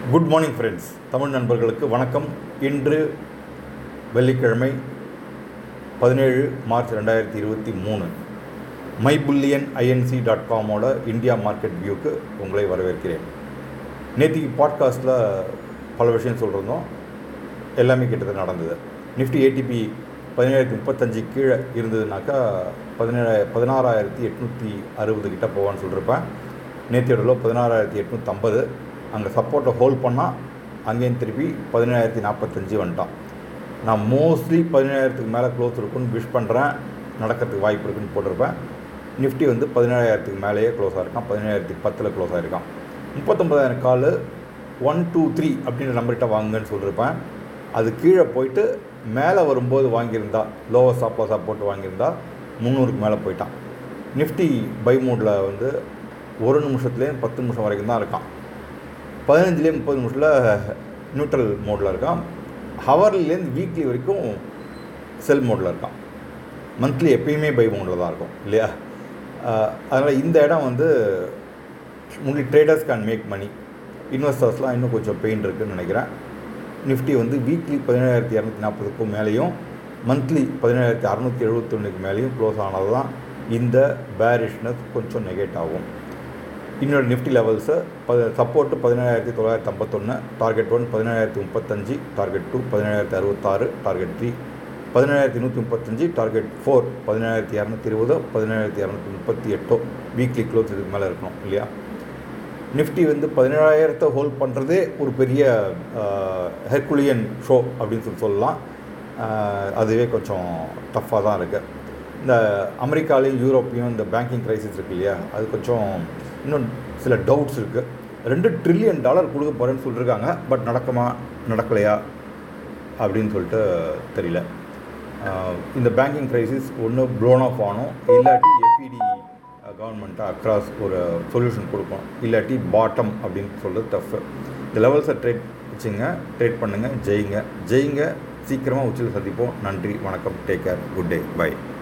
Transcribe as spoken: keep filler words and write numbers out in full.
Good morning friends. Tamil நண்பர்களுக்கு வணக்கம். இன்று வெள்ளிக்கிழமை பதினேழு மார்ச் ரெண்டாயிரத்தி இருபத்தி மூணு மை புல்லியன் ஐஎன்சி டாட் காமோட இந்தியா மார்க்கெட் வியூக்கு உங்களை வரவேற்கிறேன். நேற்றுக்கு பாட்காஸ்ட்டில் பல விஷயம் சொல்லியிருந்தோம், எல்லாமே கிட்டத்தட்ட நடந்தது. நிஃப்டி ஏடிபி பதினேழாயிரத்தி முப்பத்தஞ்சு கீழே இருந்ததுனாக்கா பதினேழு பதினாறாயிரத்தி எட்நூற்றி அறுபது கிட்ட போவான்னு சொல்லியிருப்பேன். நேற்றையோட பதினாறாயிரத்தி எட்நூற்றி ஐம்பது அங்கே சப்போர்ட்டை ஹோல்ட் பண்ணால் அங்கேயும் திருப்பி பதினேழாயிரத்தி நாற்பத்தஞ்சு வந்துட்டான். நான் மோஸ்ட்லி பதினேழாயிரத்துக்கு மேலே க்ளோஸ் இருக்குன்னு விஷ் பண்ணுறேன், நடக்கிறதுக்கு வாய்ப்பு இருக்குன்னு போட்டிருப்பேன். நிஃப்டி வந்து பதினேழாயிரத்துக்கு மேலேயே க்ளோஸ் ஆகிருக்கான், பதினேழாயிரத்தி பத்தில் க்ளோஸ் ஆகிருக்கான். முப்பத்தொம்பதாயிரம் கால் ஒன் டூ த்ரீ அப்படின்ற நம்பர்கிட்ட வாங்குங்கன்னு சொல்லியிருப்பேன். அது கீழே போயிட்டு மேலே வரும்போது வாங்கியிருந்தா, லோவர் ஸ்டாப் சப்போர்ட் வாங்கியிருந்தா முந்நூறுக்கு மேலே போயிட்டான். நிஃப்டி பை மூடில் வந்து ஒரு நிமிஷத்துலேயும் பத்து நிமிஷம் வரைக்கும் தான் இருக்கான். பதினஞ்சுலேருந்து முப்பது நிமிஷத்தில் நியூட்ரல் மோடில் இருக்கான். ஹவர்லேருந்து வீக்லி வரைக்கும் செல் மோடில் இருக்கான். மந்த்லி எப்பயுமே பை மோடில் தான் இருக்கும் இல்லையா? அதனால் இந்த இடம் வந்து முன்னி ட்ரேடர்ஸ் கேன் மேக் மணி, இன்வெஸ்டர்ஸ்லாம் இன்னும் கொஞ்சம் பெயின் இருக்குதுன்னு நினைக்கிறேன். நிஃப்டி வந்து வீக்லி பதினேழாயிரத்தி இரநூத்தி நாற்பதுக்கும் மேலேயும் மந்த்லி பதினேழாயிரத்தி அறநூற்றி எழுபத்தி ஒன்றுக்கு மேலேயும் க்ளோஸ் ஆனது தான் இந்த பேரிஷ்னஸ் கொஞ்சம் நெகேட் ஆகும். இன்னொரு நிஃப்டி லெவல்ஸு ப சப்போர்ட்டு பதினேழாயிரத்தி தொள்ளாயிரத்தி ஐம்பத்தொன்று, டார்கெட் ஒன் பதினேழாயிரத்தி முப்பத்தஞ்சு, டார்கெட் டூ பதினேழாயிரத்தி அறுபத்தாறு, டார்கெட் த்ரீ பதினேழாயிரத்தி நூற்றி முப்பத்தஞ்சு, டார்கெட் ஃபோர் பதினேழாயிரத்தி இரநூத்தி இருபதோ பதினேழாயிரத்தி இரநூத்தி முப்பத்தி எட்டோ வீக்லி க்ளோஸ் இதுக்கு மேலே இருக்கணும் இல்லையா? நிஃப்டி வந்து பதினேழாயிரத்தை ஹோல்ட் பண்ணுறதே ஒரு பெரிய ஹெர்குலியன் ஷோ அப்படின்னு சொல்லி சொல்லலாம். அதுவே கொஞ்சம் டஃப்பாக தான் இருக்குது. இந்த அமெரிக்காலையும் யூரோப்லையும் இந்த பேங்கிங் க்ரைசிஸ் இருக்குது இல்லையா, அது கொஞ்சம் இன்னும் சில டவுட்ஸ் இருக்குது. ரெண்டு ட்ரில்லியன் டாலர் கொடுக்க போகிறேன்னு சொல்லியிருக்காங்க. பட் நடக்குமா நடக்கலையா அப்படின்னு சொல்லிட்டு தெரியல. இந்த பேங்கிங் க்ரைசிஸ் ஒன்று ப்ளோன் ஆஃப் ஆகணும், இல்லாட்டி எஃப்இடி கவர்மெண்ட்டாக அக்ராஸ் ஒரு சொல்யூஷன் கொடுக்கும், இல்லாட்டி பாட்டம் அப்படின்னு சொல்கிறது டஃப். இந்த லெவல்ஸை ட்ரேட் வச்சுங்க, ட்ரேட் பண்ணுங்கள், ஜெயிங்க ஜெயிங்க சீக்கிரமாக உச்சியில் சந்திப்போம். நன்றி, வணக்கம், take care, good day, by.